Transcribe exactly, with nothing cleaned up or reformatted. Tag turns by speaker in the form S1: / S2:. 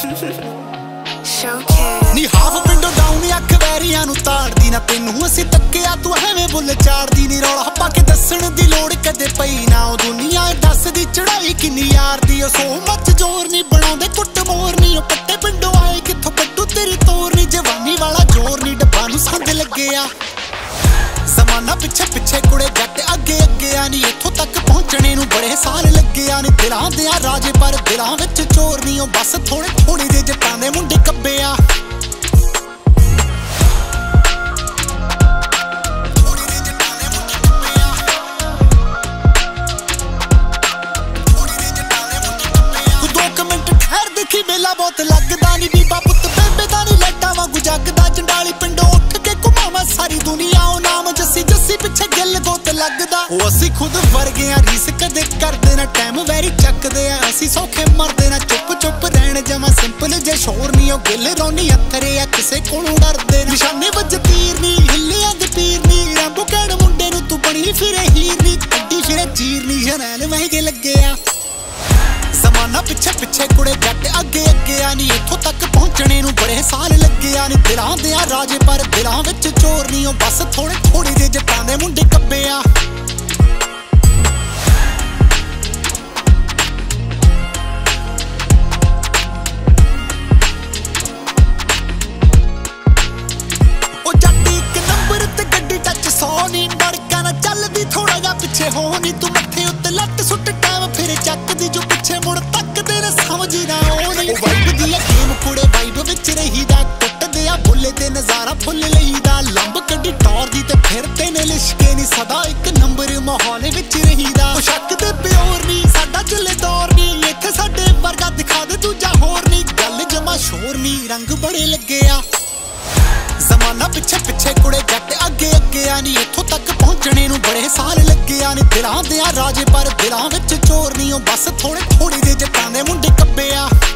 S1: ਨੀ half window down ਅੱਖ ਵੈਰੀਆਂ ਨੂੰ ਤਾੜਦੀ ਨਾ ਤੈਨੂੰ ਅਸੀਂ ਤੱਕਿਆ ਤੂੰ ਐਵੇਂ ਬੁੱਲ ਚਾੜਦੀ ਨੀ ਰੌਲਾ ਪਾ ਕੇ ਦੱਸਣ ਦੀ ਲੋੜ ਕਦੇ ਪਈ ਨਾ ਉਹ ਦੁਨੀਆ ਦੱਸਦੀ ਚੜਾਈ ਕਿੰਨੀ ਯਾਰ ਦੀ ਉਹ ਸੋ ਮੱਚ ਜ਼ੋਰ ਨੀ ਬਣਾਉਂਦੇ ਕੁੱਟ ਮੋਰ ਨੀ ਉਹ ਪੱਟੇ ਪਿੰਡੋਂ ਆਏ ਕਿੱਥੋਂ ਪੱਟੂ ਤੇਰੀ ਤੋਰ ਨੀ ਜਵਾਨੀ ਵਾਲਾ ਜ਼ੋਰ ਨੀ ਡੱਬਾ ਨੂੰ ਸੰਗ ਲੱਗਿਆ ਜ਼ਮਾਨਾ ਪਿੱਛੇ ਪਿੱਛੇ ਕੁੜੇ ਜੱਟ ਅੱਗੇ ਅੱਗੇ ਆ ਨੀ ਇੱਥੋਂ ਤੱਕ ਪਹੁੰਚਣੇ ਨੂੰ ਬੜੇ ਸਾਲ ਲੱਗੇ ਆ ਨੀ ਦਿਲਾਂ ਦੇ ਆ ਰਾਜੇ ਪਰ ਦਿਲਾਂ ਵਿੱਚ ਚੋਰ ਨੀ ਉਹ ਬਸ ਥੋੜੇ ਥੋੜੇ ਜਿਹੇ ਜੱਟਾਂ ਦੇ ਮੁੰਡੇ ਕੱਬੇ ਆ ਮੇਲਾ ਬਹੁਤ ਲੱਗਦਾ ਨੀ ਬੀਬਾ ਪੁੱਤ ਬੇਬੇ ਦਾ ਨੀ ਲੈਟਾਂ ਵਾਂਗੂ ਜੱਗਦਾ ਚੰਡਾਲੀ ਪਿੰਡੋਂ ਉੱਠ ਕੇ ਘੁਮਾਵਾਂ ਸਾਰੀ ਦੁਨੀਆ ਉਹ ਨਾਮ ਜੱਸੀ ਜੱਸੀ ਪਿੱਛੇ ਗਿੱਲ ਗੋਤ ਲੱਗਦਾ ਉਹ ਅਸੀਂ ਖੁਦ ਵਰਗੇ ਆ ਰੀਸ ਕਦੇ ਕਰਦੇ ਨਾ ਟਾਈਮ ਵੈਰੀ ਚੱਕਦੇ ਆ ਅਸੀਂ ਸੌਖੇ ਮਰਦੇ ਨਾ ਚੁੱਪ ਚੁੱਪ ਰਹਿਣ ਜਮਾ ਸਿੰਪਲ ਜੇ ਸ਼ੋਰ ਨੀ ਉਹ ਗਿੱਲ ਰੋਣੀ ਅੱਥਰੇ ਆ ਕਿਸੇ ਕੋਲੋਂ ਡਰਦੇ ਨਿਸ਼ਾਨੇ ਵੱਜ ਤੀਰ ਨੀ ਹਿੱਲਿਆਂ ਦੇ ਪੀਰ ਨੀ ਰੰਬੂ ਕਹਿਣ ਮੁੰਡੇ ਨੂੰ ਤੂੰ ਬਣੀ ਫਿਰੇ ਹੀਰ ਨੀ ਕੱਢੀ ਫਿਰੇ ਚੀਰ ਨੀ ਸ਼ਰੈਲ ਮਹਿੰਗੇ ਲੱਗੇ ਆ ਜ਼ਮਾਨਾ ਪਿੱਛੇ ਪਿੱਛੇ ਕੁੜੇ ਜੱਟ ਅੱਗੇ ਅੱਗੇ ਆ ਨੀ ਇੱਥੋਂ ਤੱਕ ਪਹੁੰਚਣੇ ਨੂੰ ਬੜੇ ਸਾਲ ਲੱਗੇ ਆ ਨੀ ਦਿਲਾਂ ਦੇ ਆ ਰਾਜੇ ਪਰ ਦਿਲਾਂ ਵਿੱਚ ਚੋਰ ਨੀ ਉਹ ਬਸ ਥੋੜੇ ਥੋੜੇ ਜਿਹੇ ਜੱਟਾਂ ਦੇ ਮੁੰਡੇ ਕੱਬੇ ਆ ਉਹ ਜੱਟ ਇੱਕ ਨੰਬਰ ਤੇ ਗੱਡੀ ਟੱਚ ਸੌ ਨੀ ਡੜਕਾ ਨਾ ਚੱਲਦੀ ਥੋੜਾ ਜਿਹਾ ਪਿੱਛੇ ਹੋ ਨੀ ਤੂੰ ਮੱਥੇ ਉੱਤੇ ਲੱਤ ਸੁੱਟ ਟਾਈਮ ਫਿਰ ਚੱਕਦੀ ਜੋ ਪਿੱਛੇ ਮੁੜ ਤੱਕਦੇ ਨਾ ਸਮਝੀ ਨਾ ਆਉਣੀ ਉਹ ਵਾਈਬ ਦੀ ਆ ਗੇਮ ਕੁੜੇ ਵਾਈਬ ਵਿੱਚ ਰਹੀਦਾ ਟੁੱਟਦੇ ਆ ਬੁੱਲੇ ਤੇ ਨਜ਼ਾਰਾ ਫੁੱਲ ਲਈਦਾ ਲੰਬ ਕੱਢੀ ਟੌਰ ਦੀ ਤੇ ਫਿਰਦੇ ਨੇ ਲਿਸ਼ਕੇ ਨੀ ਸਦਾ ਇੱਕ ਨੰਬਰ ਮਾਹੌਲ ਵਿੱਚ ਰਹੀਦਾ ਉਹ ਸ਼ੱਕ ਦੇ ਪਿਓਰ ਨੀ ਸਾਡਾ ਚੱਲੇ ਦੌਰ ਨੀ ਇੱਥੇ ਸਾਡੇ ਵਰਗਾ ਦਿਖਾ ਦੇ ਦੂਜਾ ਹੋਰ ਨੀ ਗੱਲ ਜਮਾ ਸ਼ੋਰ ਨੀ ਰੰਗ ਬੜੇ ਲੱਗੇ ਆ ਜ਼ਮਾਨਾ ਪਿੱਛੇ ਪਿੱਛੇ ਕੁੜੇ ਜੱਟ ਅੱਗੇ ਅੱਗੇ ਆ ਨੀ ਇੱਥੋਂ ਤੱਕ ਪਹੁੰਚਣੇ ਨੂੰ ਬੜੇ ਸਾਲ ਲੱਗੇ ਆ ਨੀ ਦਿਲਾਂ ਦੇ ਆ ਰਾਜੇ ਪਰ ਦਿਲਾਂ ਵਿੱਚ ਚੋਰ ਨੀ ਉਹ ਬਸ ਥੋੜੇ ਥੋੜੇ ਜਿਹੇ ਜੱਟਾਂ ਦੇ ਮੁੰਡੇ ਕੱਬੇ ਆ